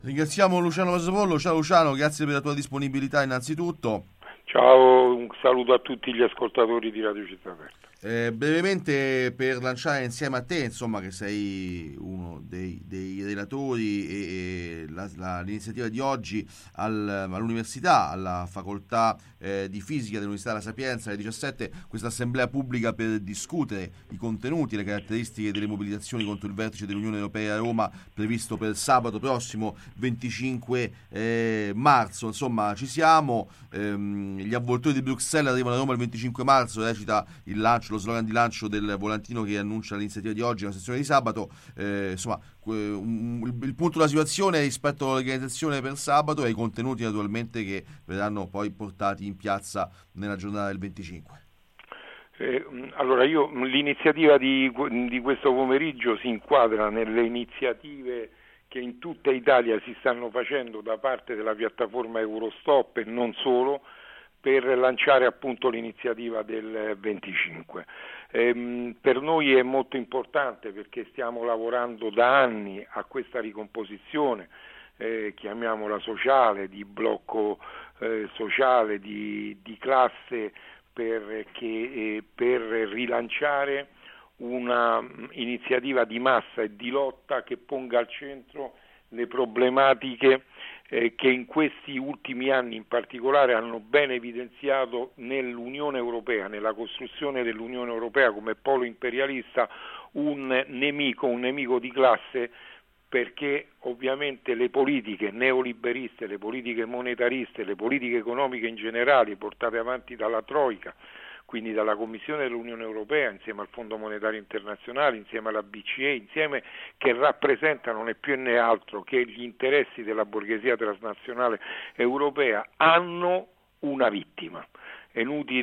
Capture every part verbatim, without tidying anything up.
Ringraziamo Luciano Vasopollo. Ciao Luciano, grazie per la tua disponibilità innanzitutto. Ciao, un saluto a tutti gli ascoltatori di Radio Città Aperta. Eh, brevemente per lanciare insieme a te, insomma, che sei uno dei, dei relatori e, e la, la, l'iniziativa di oggi al, all'università, alla facoltà eh, di fisica dell'Università della Sapienza, alle diciassette, questa assemblea pubblica per discutere i contenuti e le caratteristiche delle mobilitazioni contro il vertice dell'Unione Europea a Roma, previsto per sabato prossimo venticinque eh, marzo. Insomma, ci siamo. Ehm, gli avvoltoi di Bruxelles arrivano a Roma il venticinque marzo, recita il lancio, lo slogan di lancio del volantino che annuncia l'iniziativa di oggi, la sessione di sabato. Eh, insomma, un, un, il punto della situazione rispetto all'organizzazione per sabato e ai contenuti naturalmente che verranno poi portati in piazza nella giornata del venticinque. Eh, allora io l'iniziativa di, di questo pomeriggio si inquadra nelle iniziative che in tutta Italia si stanno facendo da parte della piattaforma Eurostop e non solo, per lanciare appunto l'iniziativa del venticinque. Ehm, per noi è molto importante perché stiamo lavorando da anni a questa ricomposizione, eh, chiamiamola sociale, di blocco eh, sociale, di, di classe, per, che, eh, per rilanciare una iniziativa di massa e di lotta che ponga al centro le problematiche eh, che in questi ultimi anni in particolare hanno ben evidenziato nell'Unione Europea, nella costruzione dell'Unione Europea come polo imperialista, un nemico, un nemico di classe, perché ovviamente le politiche neoliberiste, le politiche monetariste, le politiche economiche in generale portate avanti dalla Troika, quindi dalla Commissione dell'Unione Europea, insieme al Fondo Monetario Internazionale, insieme alla B C E, insieme, che rappresentano né più né altro che gli interessi della borghesia transnazionale europea, hanno una vittima. È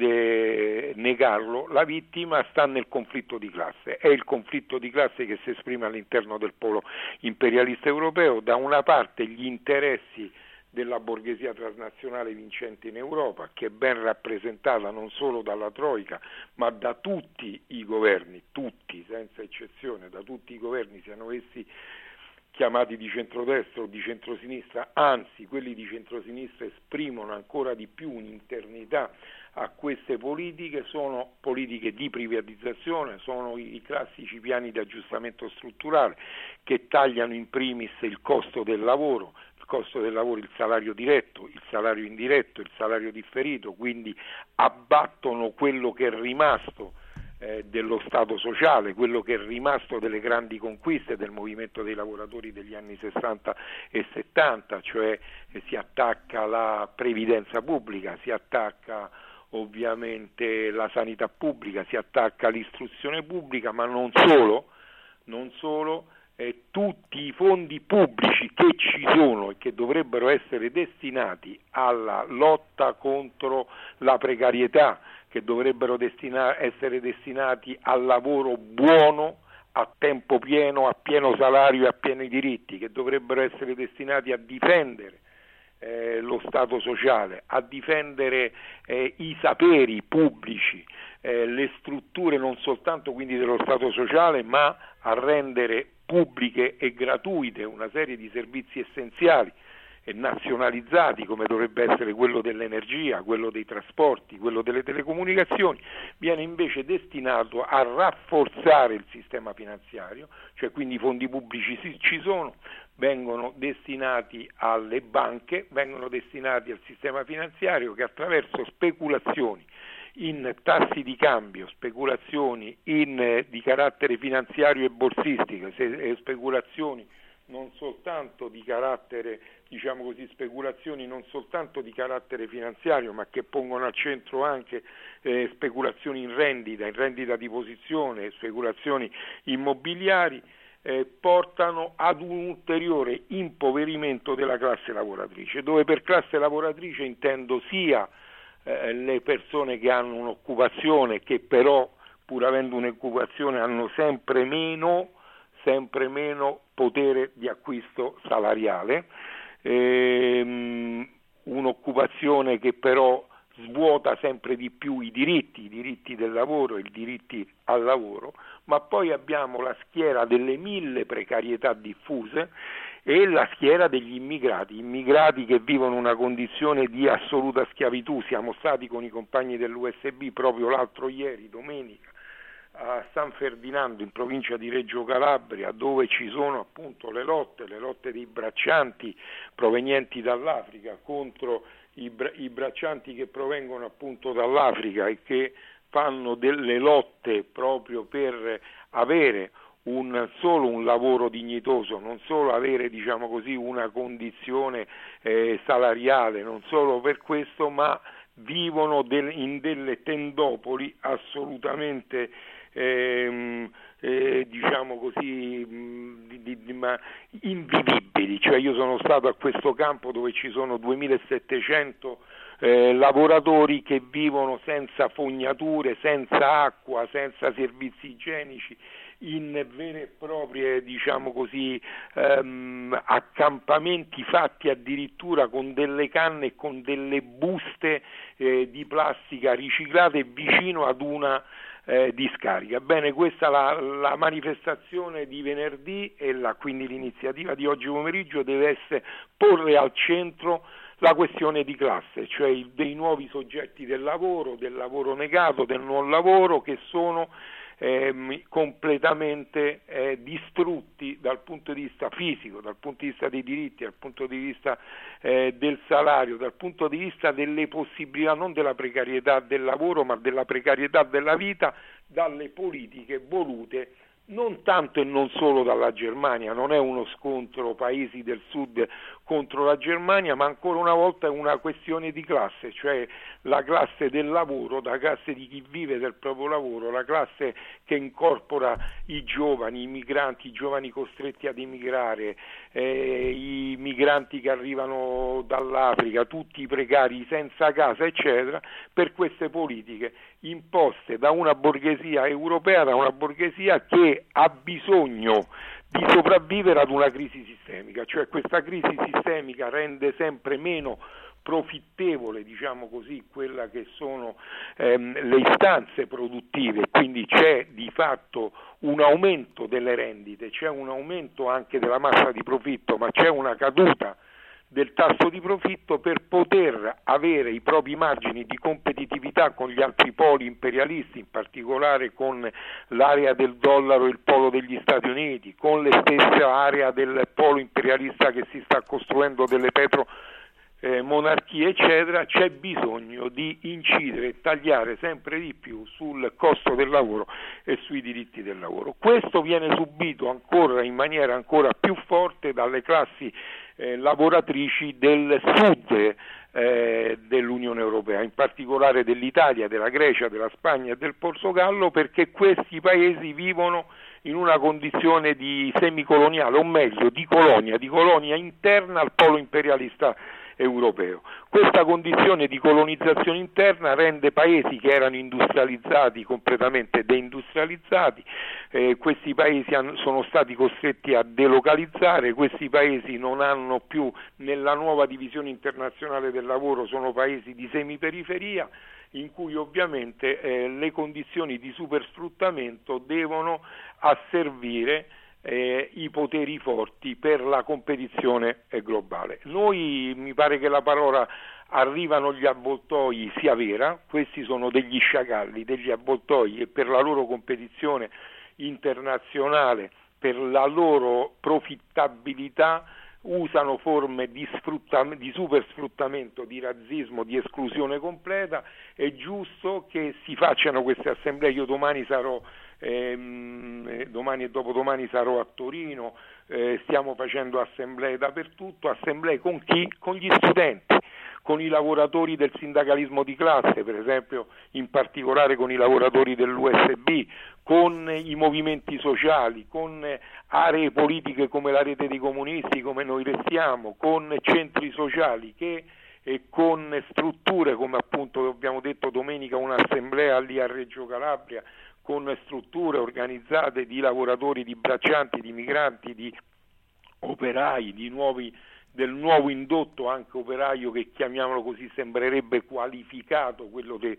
inutile negarlo, la vittima sta nel conflitto di classe, è il conflitto di classe che si esprime all'interno del polo imperialista europeo, da una parte gli interessi della borghesia transnazionale vincente in Europa, che è ben rappresentata non solo dalla Troika, ma da tutti i governi, tutti, senza eccezione, da tutti i governi, siano essi chiamati di centrodestra o di centrosinistra, anzi quelli di centrosinistra esprimono ancora di più un'internità a queste politiche, sono politiche di privatizzazione, sono i, i classici piani di aggiustamento strutturale che tagliano in primis il costo del lavoro, il costo del lavoro, il salario diretto, il salario indiretto, il salario differito, quindi abbattono quello che è rimasto eh, dello Stato sociale, quello che è rimasto delle grandi conquiste del movimento dei lavoratori degli anni sessanta e settanta, cioè eh, si attacca la previdenza pubblica, si attacca ovviamente la sanità pubblica, si attacca l'istruzione pubblica, ma non solo, non solo eh, tutti i fondi pubblici che ci sono e che dovrebbero essere destinati alla lotta contro la precarietà, che dovrebbero destina- essere destinati al lavoro buono, a tempo pieno, a pieno salario e a pieni diritti, che dovrebbero essere destinati a difendere Eh, lo Stato sociale, a difendere eh, i saperi pubblici, eh, le strutture non soltanto quindi dello Stato sociale, ma a rendere pubbliche e gratuite una serie di servizi essenziali e nazionalizzati, come dovrebbe essere quello dell'energia, quello dei trasporti, quello delle telecomunicazioni, viene invece destinato a rafforzare il sistema finanziario, cioè quindi i fondi pubblici ci sono, vengono destinati alle banche, vengono destinati al sistema finanziario che attraverso speculazioni in tassi di cambio, speculazioni in, eh, di carattere finanziario e borsistico, se, eh, speculazioni non soltanto di carattere, diciamo così, speculazioni non soltanto di carattere finanziario, ma che pongono al centro anche eh, speculazioni in rendita, in rendita di posizione, speculazioni immobiliari, eh, portano ad un ulteriore impoverimento della classe lavoratrice, dove per classe lavoratrice intendo sia eh, le persone che hanno un'occupazione, che però pur avendo un'occupazione hanno sempre meno sempre meno potere di acquisto salariale, ehm, un'occupazione che però svuota sempre di più i diritti, i diritti del lavoro e i diritti al lavoro, ma poi abbiamo la schiera delle mille precarietà diffuse e la schiera degli immigrati, immigrati che vivono una condizione di assoluta schiavitù. Siamo stati con i compagni dell'U S B proprio l'altro ieri, domenica, a San Ferdinando in provincia di Reggio Calabria, dove ci sono appunto le lotte, le lotte dei braccianti provenienti dall'Africa contro i, bra- i braccianti che provengono appunto dall'Africa e che fanno delle lotte proprio per avere un solo un lavoro dignitoso, non solo avere, diciamo così, una condizione eh, salariale, non solo per questo, ma vivono del, in delle tendopoli assolutamente ehm, eh, diciamo così di, di, di, ma invivibili. Cioè, io sono stato a questo campo dove ci sono duemilasettecento eh, lavoratori che vivono senza fognature, senza acqua, senza servizi igienici, in vere e proprie, diciamo così, ehm, accampamenti fatti addirittura con delle canne e con delle buste eh, di plastica riciclate vicino ad una eh, discarica. Bene, questa è la, la manifestazione di venerdì e la, quindi l'iniziativa di oggi pomeriggio deve essere porre al centro la questione di classe, cioè dei nuovi soggetti del lavoro, del lavoro negato, del non lavoro, che sono Eh, completamente eh, distrutti dal punto di vista fisico, dal punto di vista dei diritti, dal punto di vista eh, del salario, dal punto di vista delle possibilità, non della precarietà del lavoro, ma della precarietà della vita, dalle politiche volute non tanto e non solo dalla Germania. Non è uno scontro paesi del sud contro la Germania, ma ancora una volta è una questione di classe, cioè la classe del lavoro, la classe di chi vive del proprio lavoro, la classe che incorpora i giovani, i migranti, i giovani costretti ad emigrare, eh, i migranti che arrivano dall'Africa, tutti i precari senza casa, eccetera, per queste politiche imposte da una borghesia europea, da una borghesia che ha bisogno di sopravvivere ad una crisi sistemica. Cioè, questa crisi sistemica rende sempre meno profittevole, diciamo così, quella che sono ehm, le istanze produttive, quindi c'è di fatto un aumento delle rendite, c'è un aumento anche della massa di profitto, ma c'è una caduta del tasso di profitto per poter avere i propri margini di competitività con gli altri poli imperialisti, in particolare con l'area del dollaro e il polo degli Stati Uniti, con la stessa area del polo imperialista che si sta costruendo delle petro eh, monarchie, eccetera. C'è bisogno di incidere e tagliare sempre di più sul costo del lavoro e sui diritti del lavoro. Questo viene subito ancora in maniera ancora più forte dalle classi Eh, lavoratrici del sud eh, dell'Unione Europea, in particolare dell'Italia, della Grecia, della Spagna e del Portogallo, perché questi paesi vivono in una condizione di semicoloniale, o meglio di colonia, di colonia interna al polo imperialista europeo. Questa condizione di colonizzazione interna rende paesi che erano industrializzati completamente deindustrializzati, eh, questi paesi hanno, sono stati costretti a delocalizzare, questi paesi non hanno più, nella nuova divisione internazionale del lavoro, sono paesi di semiperiferia, in cui ovviamente eh, le condizioni di supersfruttamento devono asservire Eh, i poteri forti per la competizione eh, globale. Noi, mi pare che la parola arrivano gli avvoltoi sia vera, questi sono degli sciacalli, degli avvoltoi, e per la loro competizione internazionale, per la loro profittabilità, usano forme di, sfruttam- di supersfruttamento, di razzismo, di esclusione completa. È giusto che si facciano queste assemblee. Io domani sarò ehm, domani e dopodomani sarò a Torino, eh, stiamo facendo assemblee dappertutto, assemblee con chi? Con gli studenti, con i lavoratori del sindacalismo di classe, per esempio, in particolare con i lavoratori dell'U S B, con i movimenti sociali, con aree politiche come la Rete dei Comunisti, come Noi Restiamo, con centri sociali che e con strutture come appunto abbiamo detto domenica un'assemblea lì a Reggio Calabria, con strutture organizzate di lavoratori, di braccianti, di migranti, di operai, di nuovi del nuovo indotto anche operaio, che chiamiamolo così sembrerebbe qualificato, quello che,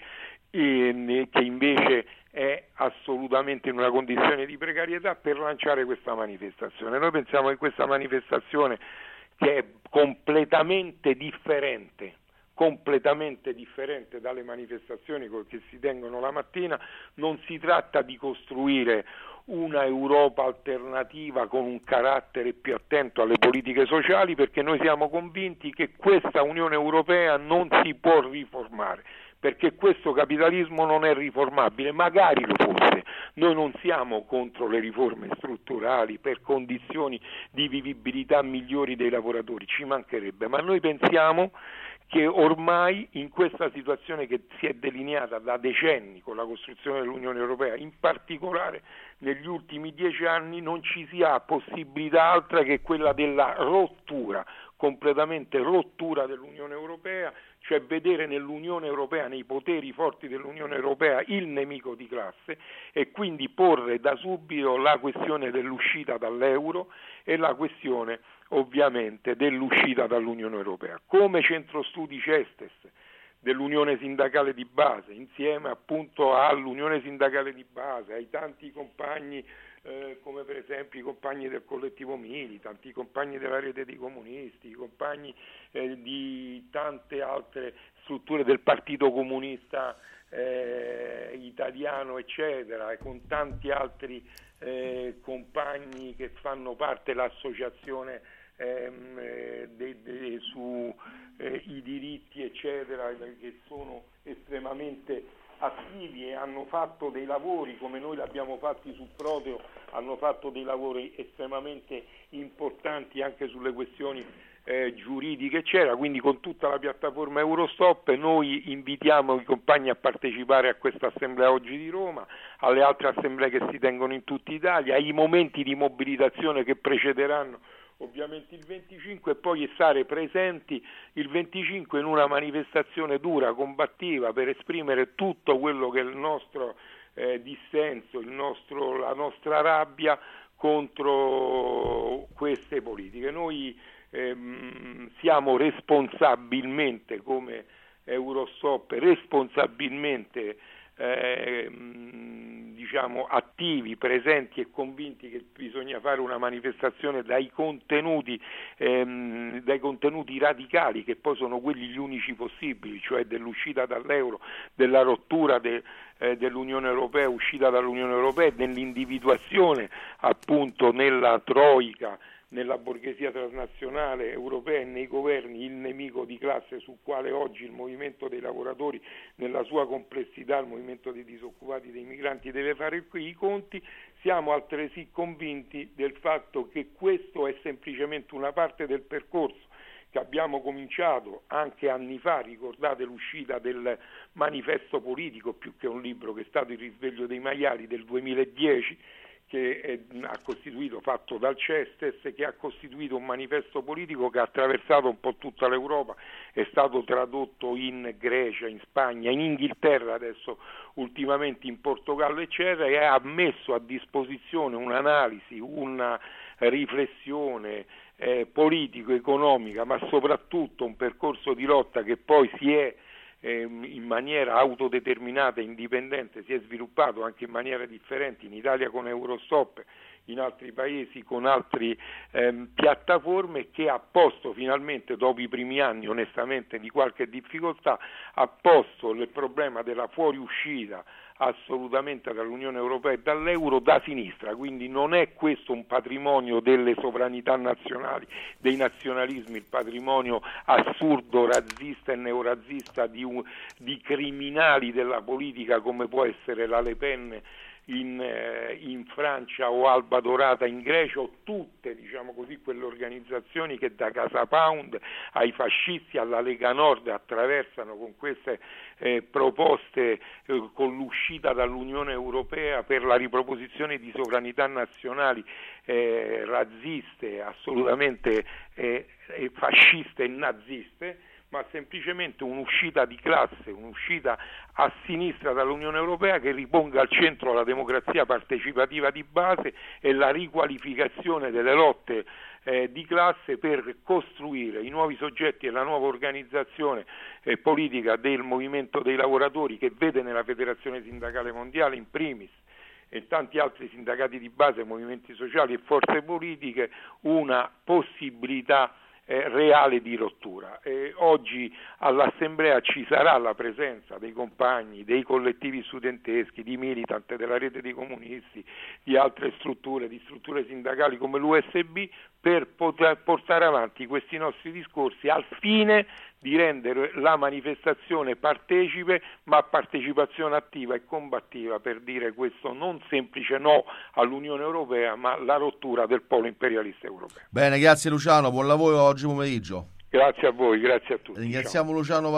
eh, che invece è assolutamente in una condizione di precarietà, per lanciare questa manifestazione. Noi pensiamo che questa manifestazione, che è completamente differente completamente differente dalle manifestazioni che si tengono la mattina, non si tratta di costruire una Europa alternativa con un carattere più attento alle politiche sociali, perché noi siamo convinti che questa Unione Europea non si può riformare, perché questo capitalismo non è riformabile, magari lo fosse. Noi non siamo contro le riforme strutturali per condizioni di vivibilità migliori dei lavoratori, ci mancherebbe, ma noi pensiamo che ormai in questa situazione che si è delineata da decenni con la costruzione dell'Unione Europea, in particolare negli ultimi dieci anni, non ci sia possibilità altra che quella della rottura, completamente rottura dell'Unione Europea, cioè vedere nell'Unione Europea, nei poteri forti dell'Unione Europea, il nemico di classe, e quindi porre da subito la questione dell'uscita dall'euro e la questione ovviamente dell'uscita dall'Unione Europea. Come centro studi CESTES dell'Unione Sindacale di Base, insieme appunto all'Unione Sindacale di Base, ai tanti compagni eh, come per esempio i compagni del collettivo Militant, i compagni della rete dei comunisti, i compagni eh, di tante altre strutture del Partito Comunista eh, italiano, eccetera, e con tanti altri eh, compagni che fanno parte dell'associazione ehm, eh, de, de, su eh, i diritti, eccetera, che sono estremamente attivi e hanno fatto dei lavori, come noi l'abbiamo fatti sul Proteo, hanno fatto dei lavori estremamente importanti anche sulle questioni eh, giuridiche, eccetera. Quindi con tutta la piattaforma Eurostop noi invitiamo i compagni a partecipare a questa assemblea oggi di Roma, alle altre assemblee che si tengono in tutta Italia, ai momenti di mobilitazione che precederanno ovviamente il venticinque, e poi stare presenti il venticinque in una manifestazione dura, combattiva, per esprimere tutto quello che è il nostro eh, dissenso, il nostro, la nostra rabbia contro queste politiche. Noi ehm, siamo responsabilmente, come Eurostop, responsabilmente eh, diciamo attivi, presenti e convinti che bisogna fare una manifestazione dai contenuti ehm, dai contenuti radicali, che poi sono quelli gli unici possibili, cioè dell'uscita dall'euro, della rottura de, eh, dell'Unione Europea, uscita dall'Unione Europea, dell'individuazione appunto nella troica, nella borghesia transnazionale europea e nei governi, il nemico di classe sul quale oggi il movimento dei lavoratori nella sua complessità, il movimento dei disoccupati, dei migranti, deve fare qui i conti. Siamo altresì convinti del fatto che questo è semplicemente una parte del percorso che abbiamo cominciato anche anni fa. Ricordate l'uscita del manifesto politico, più che un libro, che è stato il risveglio dei maiali del duemiladieci, che è, ha costituito, fatto dal CESTES, che ha costituito un manifesto politico che ha attraversato un po' tutta l'Europa, è stato tradotto in Grecia, in Spagna, in Inghilterra, adesso ultimamente in Portogallo, eccetera, e ha messo a disposizione un'analisi, una riflessione eh, politico-economica, ma soprattutto un percorso di lotta che poi si è in maniera autodeterminata e indipendente, si è sviluppato anche in maniera differente, in Italia con Eurostop, in altri paesi con altre ehm, piattaforme, che ha posto finalmente, dopo i primi anni onestamente di qualche difficoltà, ha posto il problema della fuoriuscita assolutamente dall'Unione Europea e dall'euro da sinistra. Quindi non è questo un patrimonio delle sovranità nazionali, dei nazionalismi, il patrimonio assurdo, razzista e neorazzista di, un, di criminali della politica come può essere la Le Pen in, eh, in Francia o Alba Dorata in Grecia, o tutte, diciamo così, quelle organizzazioni che da Casa Pound ai fascisti alla Lega Nord attraversano con queste eh, proposte eh, con l'uscita dall'Unione Europea per la riproposizione di sovranità nazionali eh, razziste, assolutamente eh, fasciste e naziste, ma semplicemente un'uscita di classe, un'uscita a sinistra dall'Unione Europea che riponga al centro la democrazia partecipativa di base e la riqualificazione delle lotte eh, di classe per costruire i nuovi soggetti e la nuova organizzazione eh, politica del movimento dei lavoratori, che vede nella Federazione Sindacale Mondiale in primis e tanti altri sindacati di base, movimenti sociali e forze politiche, una possibilità eh, reale di rottura. E oggi all'Assemblea ci sarà la presenza dei compagni, dei collettivi studenteschi, di Militant, della rete dei comunisti, di altre strutture, di strutture sindacali come l'U S B, per poter portare avanti questi nostri discorsi al fine di rendere la manifestazione partecipe, ma partecipazione attiva e combattiva, per dire questo non semplice no all'Unione Europea, ma la rottura del polo imperialista europeo. Bene, grazie Luciano, buon lavoro oggi pomeriggio. Grazie a voi, grazie a tutti. Ringraziamo Luciano